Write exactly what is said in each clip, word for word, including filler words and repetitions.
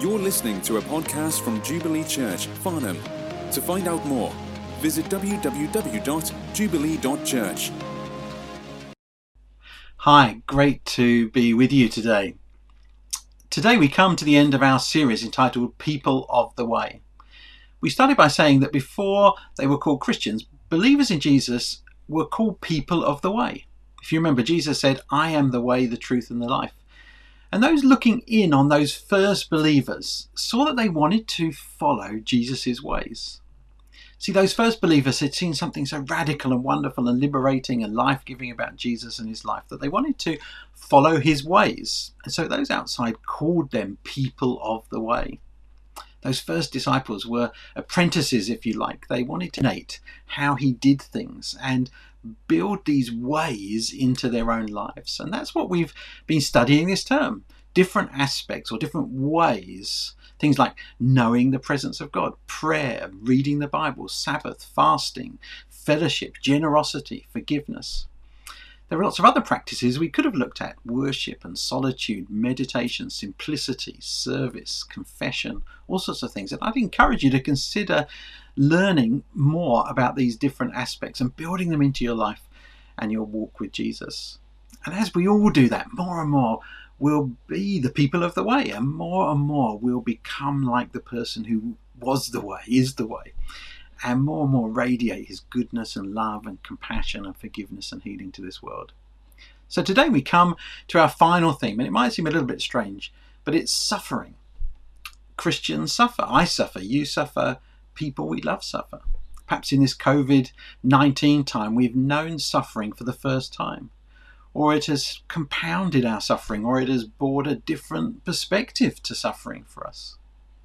You're listening to a podcast from Jubilee Church, Farnham. To find out more, visit w w w dot jubilee dot church. Hi, great to be with you today. Today we come to the end of our series entitled People of the Way. We started by saying that before they were called Christians, believers in Jesus were called people of the way. If you remember, Jesus said, "I am the way, the truth and the life." And those looking in on those first believers saw that they wanted to follow Jesus' ways. See, those first believers had seen something so radical and wonderful and liberating and life-giving about Jesus and his life that they wanted to follow his ways. And so those outside called them people of the way. Those first disciples were apprentices, if you like. They wanted to imitate how he did things and build these ways into their own lives. And that's what we've been studying this term. Different aspects or different ways. Things like knowing the presence of God, prayer, reading the Bible, Sabbath, fasting, fellowship, generosity, forgiveness. There are lots of other practices we could have looked at: worship and solitude, meditation, simplicity, service, confession, all sorts of things. And I'd encourage you to consider learning more about these different aspects and building them into your life and your walk with Jesus. And as we all do that, more and more we'll be the people of the way, and more and more we'll become like the person who was the way, is the way, and more and more radiate his goodness and love and compassion and forgiveness and healing to this world. So today we come to our final theme, and it might seem a little bit strange, but it's suffering. Christians suffer. I suffer. You suffer. People we love suffer. Perhaps in this covid nineteen time we've known suffering for the first time, or it has compounded our suffering, or it has brought a different perspective to suffering for us.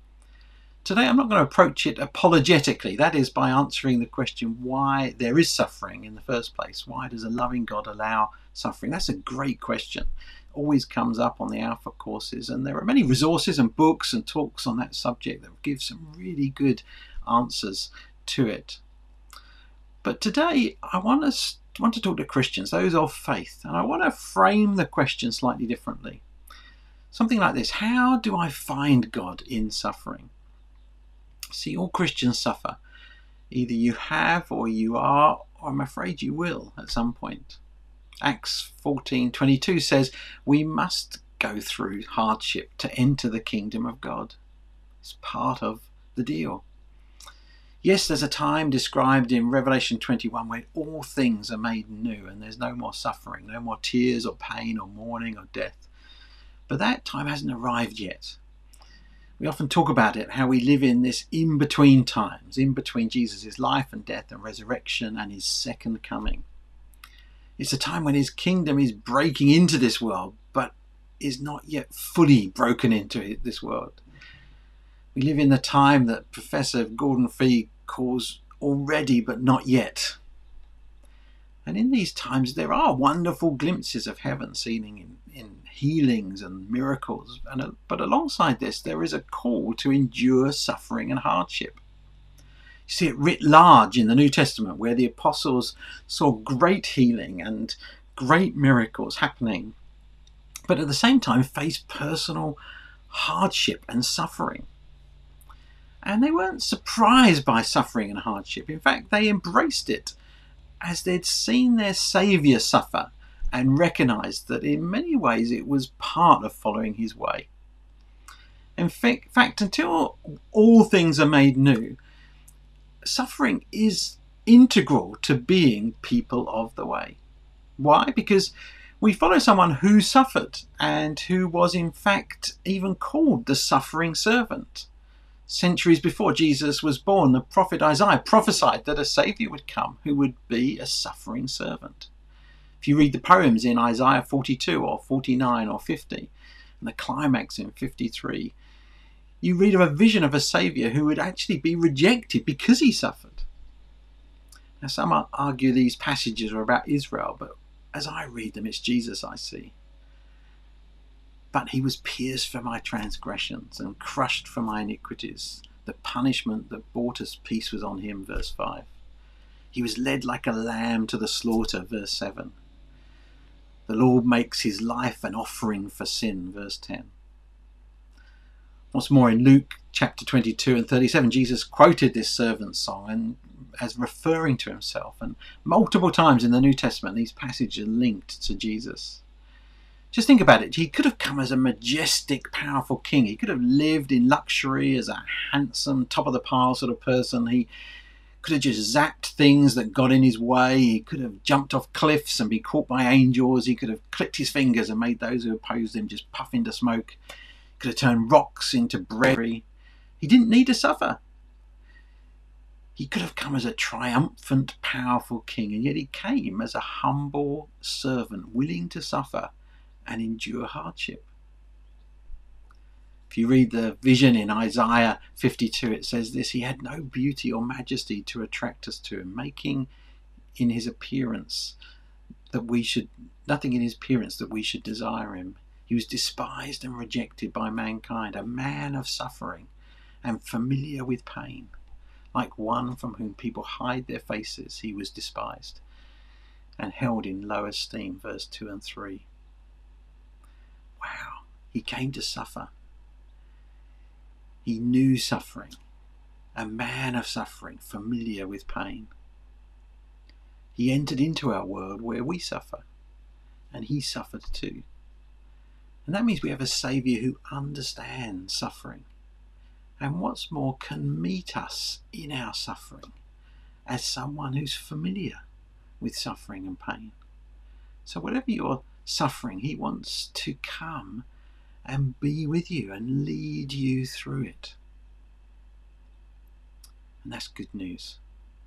Today I'm not going to approach it apologetically, that is by answering the question why there is suffering in the first place. Why does a loving God allow suffering? That's a great question. Always comes up on the Alpha courses, and there are many resources and books and talks on that subject that give some really good answers to it. But today I want us want to talk to Christians, those of faith, and I want to frame the question slightly differently. Something like this: how do I find God in suffering? See, all Christians suffer. Either you have, or you are, or I'm afraid you will at some point. Acts fourteen twenty-two says we must go through hardship to enter the kingdom of God. It's part of the deal. Yes, there's a time described in Revelation twenty-one where all things are made new and there's no more suffering, no more tears or pain or mourning or death. But that time hasn't arrived yet. We often talk about it, how we live in this in-between times, in between Jesus' life and death and resurrection and his second coming. It's a time when his kingdom is breaking into this world, but is not yet fully broken into this world. We live in the time that Professor Gordon Fee calls already but not yet. And in these times there are wonderful glimpses of heaven seen in, in healings and miracles. And, but alongside this there is a call to endure suffering and hardship. You see it writ large in the New Testament, where the apostles saw great healing and great miracles happening, but at the same time faced personal hardship and suffering. And they weren't surprised by suffering and hardship. In fact, they embraced it as they'd seen their Saviour suffer and recognised that in many ways it was part of following his way. In fact, until all things are made new, suffering is integral to being people of the way. Why? Because we follow someone who suffered and who was in fact even called the suffering servant. Centuries before Jesus was born, the prophet Isaiah prophesied that a saviour would come who would be a suffering servant. If you read the poems in Isaiah forty-two or forty-nine or fifty, and the climax in fifty-three, you read of a vision of a saviour who would actually be rejected because he suffered. Now, some argue these passages are about Israel, but as I read them, it's Jesus I see. But he was pierced for my transgressions and crushed for my iniquities. The punishment that brought us peace was on him, verse five. He was led like a lamb to the slaughter, verse seven. The Lord makes his life an offering for sin, verse ten. What's more, in Luke chapter twenty-two and thirty-seven, Jesus quoted this servant's song and as referring to himself. And multiple times in the New Testament, these passages are linked to Jesus. Just think about it. He could have come as a majestic, powerful king. He could have lived in luxury as a handsome, top-of-the-pile sort of person. He could have just zapped things that got in his way. He could have jumped off cliffs and be caught by angels. He could have clicked his fingers and made those who opposed him just puff into smoke. He could have turned rocks into bread. He didn't need to suffer. He could have come as a triumphant, powerful king, and yet he came as a humble servant, willing to suffer and endure hardship. If you read the vision in Isaiah fifty-two, it says this: he had no beauty or majesty to attract us to him, making in his appearance that we should, nothing in his appearance that we should desire him. He was despised and rejected by mankind, a man of suffering and familiar with pain. Like one from whom people hide their faces, he was despised and held in low esteem, verse two and three. Wow, he came to suffer. He knew suffering, a man of suffering, familiar with pain. He entered into our world where we suffer, and he suffered too. And that means we have a Saviour who understands suffering, and what's more, can meet us in our suffering as someone who's familiar with suffering and pain. So whatever you're suffering, he wants to come and be with you and lead you through it. And that's good news.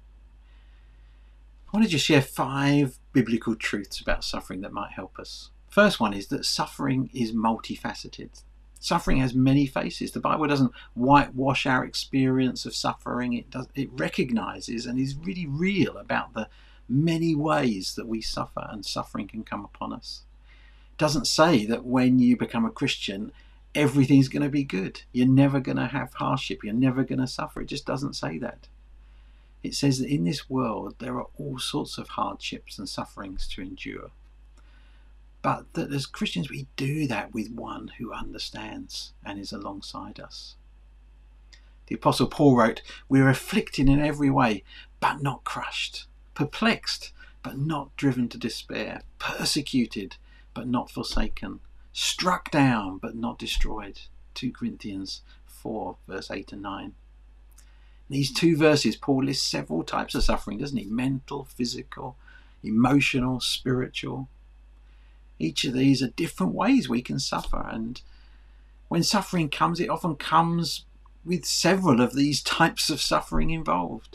I wanted to share five biblical truths about suffering that might help us. First one is that suffering is multifaceted. Suffering has many faces. The Bible doesn't whitewash our experience of suffering. It does. It recognizes and is really real about the many ways that we suffer and suffering can come upon us. It doesn't say that when you become a Christian, everything's going to be good. You're never going to have hardship. You're never going to suffer. It just doesn't say that. It says that in this world there are all sorts of hardships and sufferings to endure. But that as Christians we do that with one who understands and is alongside us. The Apostle Paul wrote, "We're afflicted in every way, but not crushed, perplexed, but not driven to despair, persecuted, but not forsaken, struck down, but not destroyed." Second Corinthians four, verse eight and nine. In these two verses, Paul lists several types of suffering, doesn't he? Mental, physical, emotional, spiritual. Each of these are different ways we can suffer, and when suffering comes, it often comes with several of these types of suffering involved.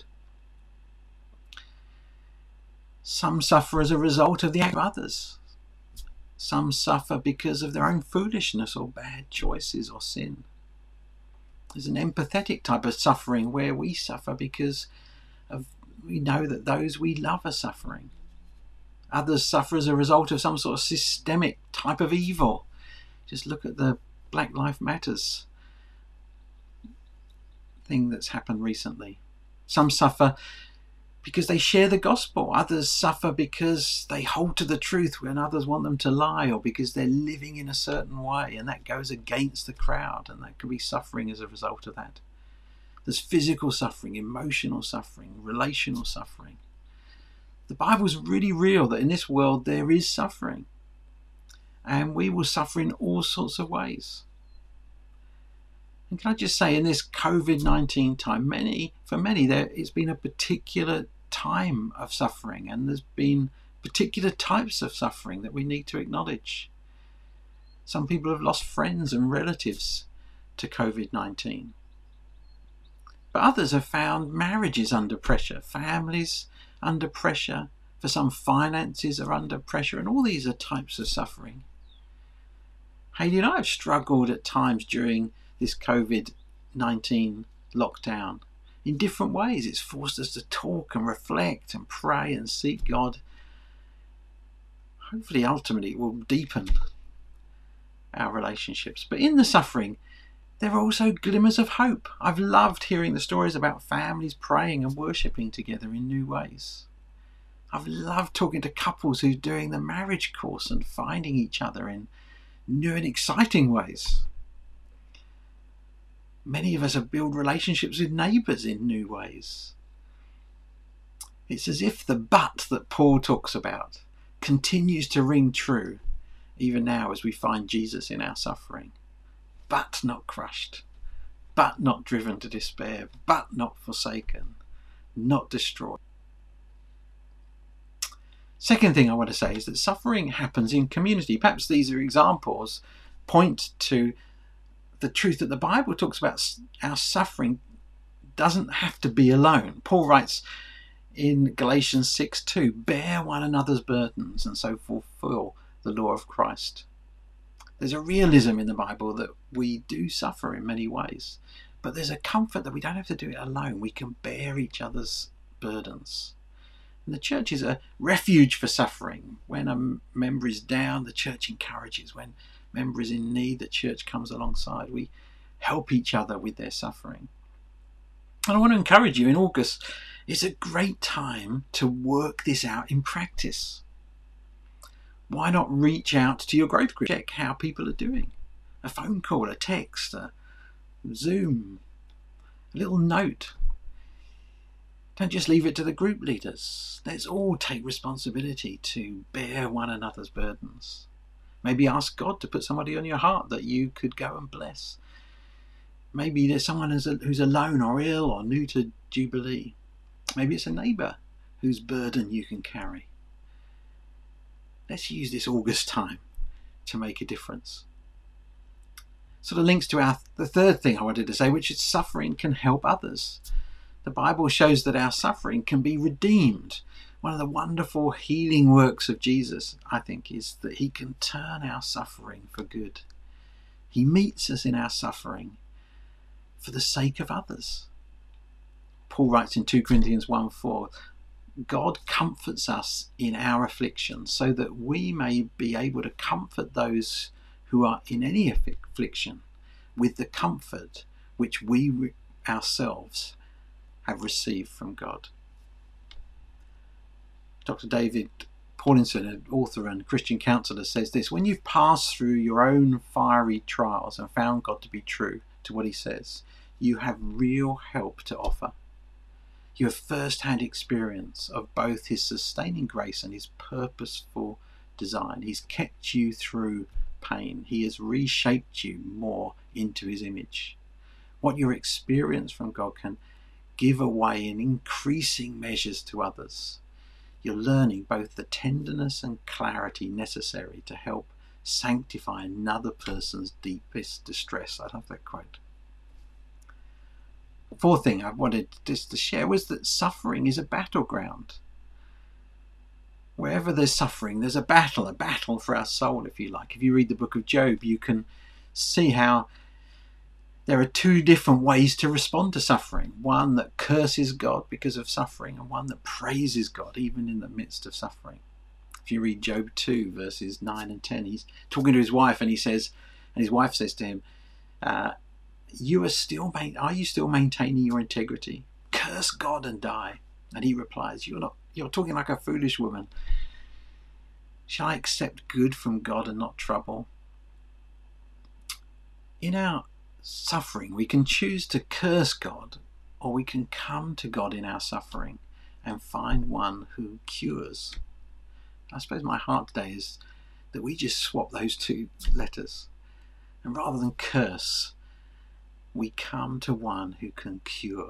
Some suffer as a result of the act of others. Some suffer because of their own foolishness or bad choices or sin. There's an empathetic type of suffering where we suffer because of, we know that those we love are suffering. Others suffer as a result of some sort of systemic type of evil. Just look at the Black Lives Matters thing that's happened recently. Some suffer because they share the gospel. Others suffer because they hold to the truth when others want them to lie, or because they're living in a certain way and that goes against the crowd, and that can be suffering as a result of that. There's physical suffering, emotional suffering, relational suffering. The Bible's really real that in this world there is suffering, and we will suffer in all sorts of ways. And can I just say, in this covid nineteen time, many for many there it's been a particular time of suffering, and there's been particular types of suffering that we need to acknowledge. Some people have lost friends and relatives to covid nineteen. But others have found marriages under pressure, families under pressure, for some finances are under pressure, and all these are types of suffering. Hayley and I have struggled at times during this covid nineteen lockdown in different ways. It's forced us to talk and reflect and pray and seek God. Hopefully, ultimately, it will deepen our relationships. But in the suffering, there are also glimmers of hope. I've loved hearing the stories about families praying and worshipping together in new ways. I've loved talking to couples who are doing the marriage course and finding each other in new and exciting ways. Many of us have built relationships with neighbours in new ways. It's as if the but that Paul talks about continues to ring true even now as we find Jesus in our suffering. But not crushed, but not driven to despair, but not forsaken, not destroyed. Second thing I want to say is that suffering happens in community. Perhaps these are examples point to the truth that the Bible talks about. Our suffering doesn't have to be alone. Paul writes in Galatians six two, bear one another's burdens and so fulfill the law of Christ. There's a realism in the Bible that we do suffer in many ways, but there's a comfort that we don't have to do it alone. We can bear each other's burdens. And the church is a refuge for suffering. When a member is down, the church encourages. When a member is in need, the church comes alongside. We help each other with their suffering. And I want to encourage you, in August, it's a great time to work this out in practice. Why not reach out to your growth group, check how people are doing? A phone call, a text, a Zoom, a little note. Don't just leave it to the group leaders. Let's all take responsibility to bear one another's burdens. Maybe ask God to put somebody on your heart that you could go and bless. Maybe there's someone who's, who's alone or ill or new to Jubilee. Maybe it's a neighbour whose burden you can carry. Let's use this August time to make a difference. Sort of links to our the third thing I wanted to say, which is suffering can help others. The Bible shows that our suffering can be redeemed. One of the wonderful healing works of Jesus, I think, is that he can turn our suffering for good. He meets us in our suffering for the sake of others. Paul writes in two Corinthians one four, God comforts us in our affliction so that we may be able to comfort those who are in any affliction with the comfort which we ourselves have received from God. Doctor David Paulinson, an author and Christian counsellor, says this: when you've passed through your own fiery trials and found God to be true to what he says, you have real help to offer. You have first-hand experience of both his sustaining grace and his purposeful design. He's kept you through pain. He has reshaped you more into his image. What you experience from God can give away in increasing measures to others. You're learning both the tenderness and clarity necessary to help sanctify another person's deepest distress. I love that quote. The fourth thing I wanted just to share was that suffering is a battleground. Wherever there's suffering, there's a battle, a battle for our soul, if you like. If you read the book of Job, you can see how there are two different ways to respond to suffering. One that curses God because of suffering, and one that praises God even in the midst of suffering. If you read Job two, verses nine and ten, he's talking to his wife, and he says, and his wife says to him, uh, "You are still, are you still maintaining your integrity? Curse God and die." And he replies, "You're not. You're talking like a foolish woman. Shall I accept good from God and not trouble?" In our suffering, we can choose to curse God, or we can come to God in our suffering and find one who cures. I suppose my heart today is that we just swap those two letters, and rather than curse, we come to one who can cure.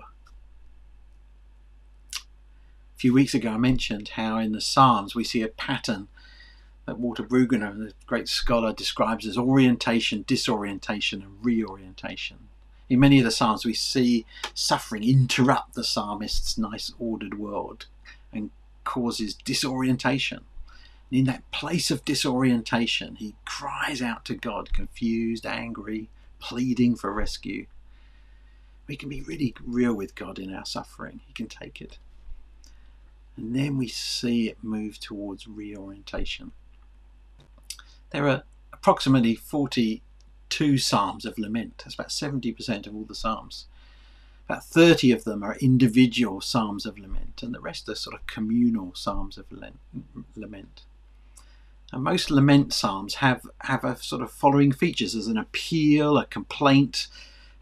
A few weeks ago I mentioned how in the Psalms we see a pattern that Walter Brueggemann, the great scholar, describes as orientation, disorientation and reorientation. In many of the Psalms we see suffering interrupt the psalmist's nice ordered world and causes disorientation. And in that place of disorientation he cries out to God, confused, angry, pleading for rescue. We can be really real with God in our suffering. He can take it. And then we see it move towards reorientation. There are approximately forty-two psalms of lament. That's about seventy percent of all the psalms. About thirty of them are individual psalms of lament, and the rest are sort of communal psalms of lament. And most lament psalms have, have a sort of following features: as an appeal, a complaint,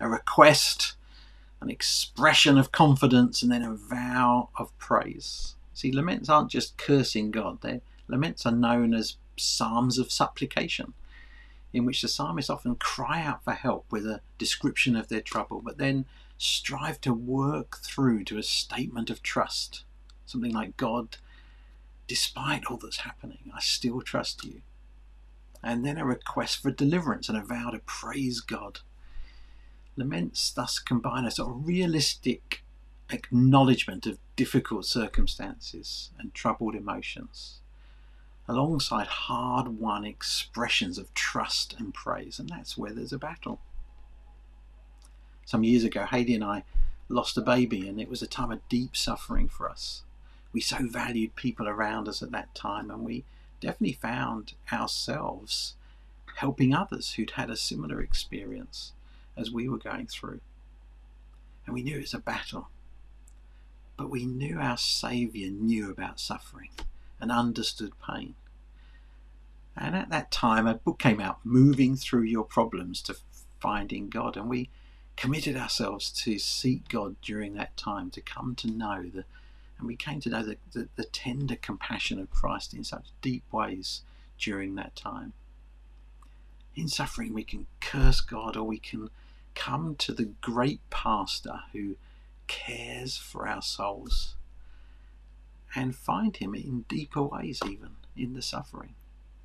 a request, an expression of confidence, and then a vow of praise. See, laments aren't just cursing God. They're, laments are known as psalms of supplication, in which the psalmists often cry out for help with a description of their trouble, but then strive to work through to a statement of trust. Something like, God, despite all that's happening, I still trust you. And then a request for deliverance and a vow to praise God. Laments thus combine a sort of realistic acknowledgement of difficult circumstances and troubled emotions, alongside hard-won expressions of trust and praise, and that's where there's a battle. Some years ago, Hayley and I lost a baby, and it was a time of deep suffering for us. We so valued people around us at that time, and we definitely found ourselves helping others who'd had a similar experience as we were going through. And we knew it was a battle, but we knew our Saviour knew about suffering and understood pain. And at that time, a book came out, Moving Through Your Problems to Finding God, and we committed ourselves to seek God during that time, to come to know the, and we came to know the, the, the tender compassion of Christ in such deep ways during that time. In suffering, we can curse God, or we can come to the great pastor who cares for our souls and find him in deeper ways, even in the suffering.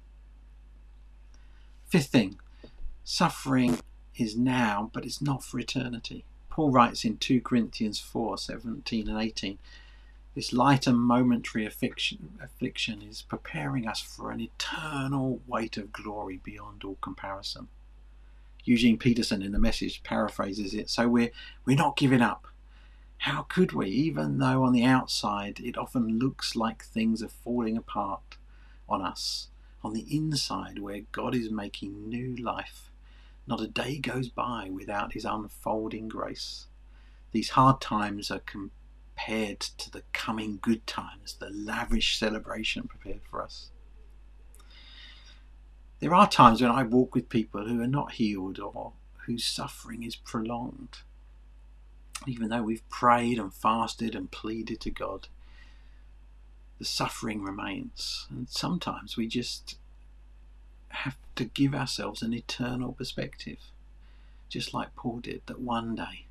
Fifth thing, suffering is now, but it's not for eternity. Paul writes in two Corinthians four, seventeen and eighteen, this light and momentary affliction, affliction is preparing us for an eternal weight of glory beyond all comparison. Eugene Peterson in The Message paraphrases it, so we're, we're not giving up. How could we, even though on the outside it often looks like things are falling apart on us? On the inside, where God is making new life, not a day goes by without his unfolding grace. These hard times are compared to the coming good times, the lavish celebration prepared for us. There are times when I walk with people who are not healed or whose suffering is prolonged. Even though we've prayed and fasted and pleaded to God, the suffering remains. And sometimes we just have to give ourselves an eternal perspective, just like Paul did, that one day,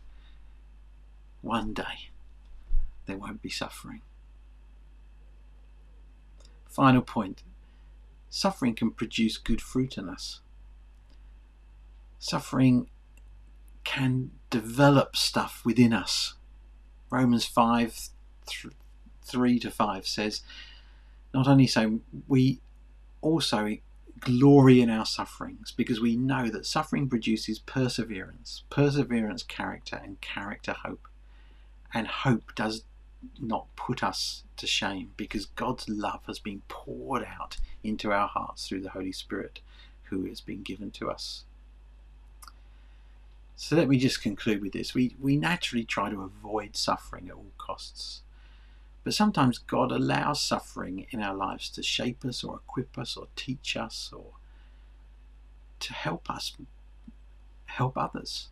one day, there won't be suffering. Final point. Suffering can produce good fruit in us. Suffering can develop stuff within us. Romans five, th- three to five says, not only so, we also glory in our sufferings, because we know that suffering produces perseverance, perseverance character, and character hope. And hope does not put us to shame, because God's love has been poured out into our hearts through the Holy Spirit who has been given to us. So let me just conclude with this. We, we naturally try to avoid suffering at all costs. But sometimes God allows suffering in our lives to shape us or equip us or teach us or to help us help others.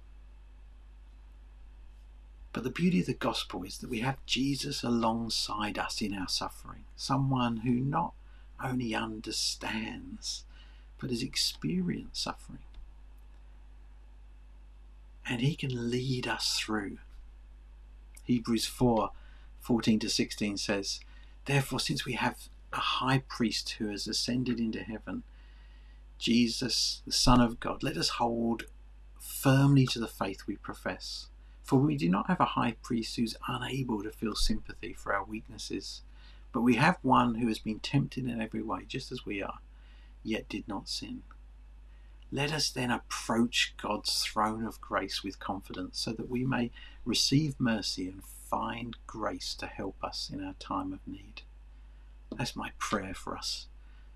But the beauty of the gospel is that we have Jesus alongside us in our suffering, someone who not only understands but has experienced suffering. And he can lead us through. Hebrews four, fourteen to sixteen says, therefore, since we have a high priest who has ascended into heaven, Jesus, the Son of God, let us hold firmly to the faith we profess. For we do not have a high priest who's unable to feel sympathy for our weaknesses, but we have one who has been tempted in every way, just as we are, yet did not sin. Let us then approach God's throne of grace with confidence, so that we may receive mercy and find grace to help us in our time of need. That's my prayer for us.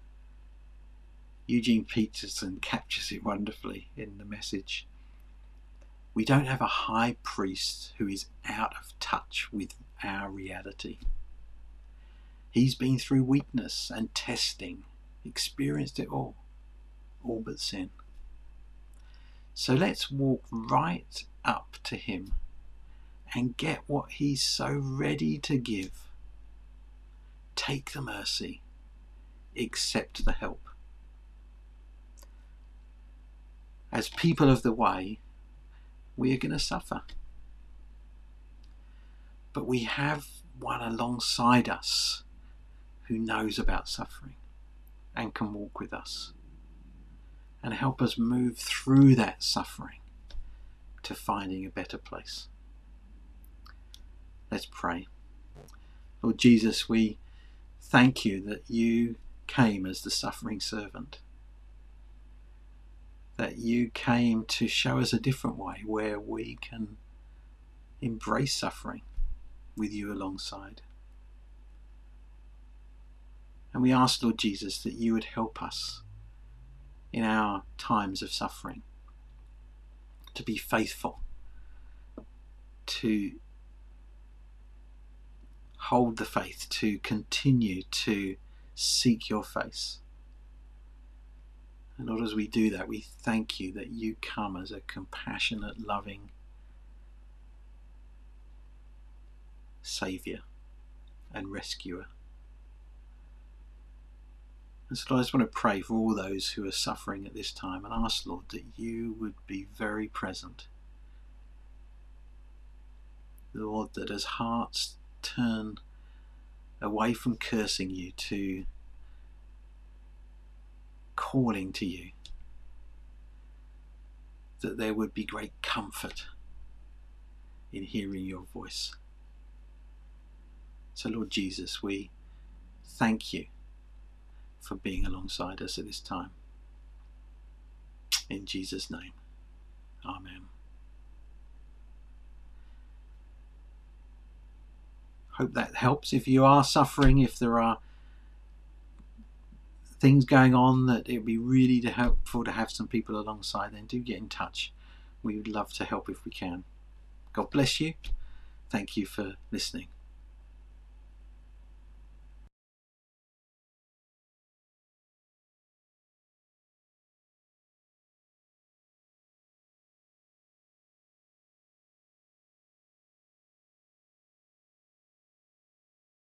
Eugene Peterson captures it wonderfully in The Message. We don't have a high priest who is out of touch with our reality. He's been through weakness and testing, experienced it all, all but sin. So let's walk right up to him and get what he's so ready to give. Take the mercy, accept the help. As people of the way, we are going to suffer. But we have one alongside us who knows about suffering and can walk with us and help us move through that suffering to finding a better place. Let's pray. Lord Jesus, we thank you that you came as the suffering servant, that you came to show us a different way where we can embrace suffering with you alongside. And we ask, Lord Jesus, that you would help us in our times of suffering to be faithful, to hold the faith, to continue to seek your face. And Lord, as we do that, we thank you that you come as a compassionate, loving Saviour and rescuer. And so I just want to pray for all those who are suffering at this time and ask, Lord, that you would be very present. Lord, that as hearts turn away from cursing you to calling to you, that there would be great comfort in hearing your voice. So Lord Jesus, we thank you for being alongside us at this time. In Jesus' name, amen. Hope that helps. If you are suffering, if there are things going on that it would be really helpful to have some people alongside, then do get in touch. We would love to help if we can. God bless you. Thank you for listening.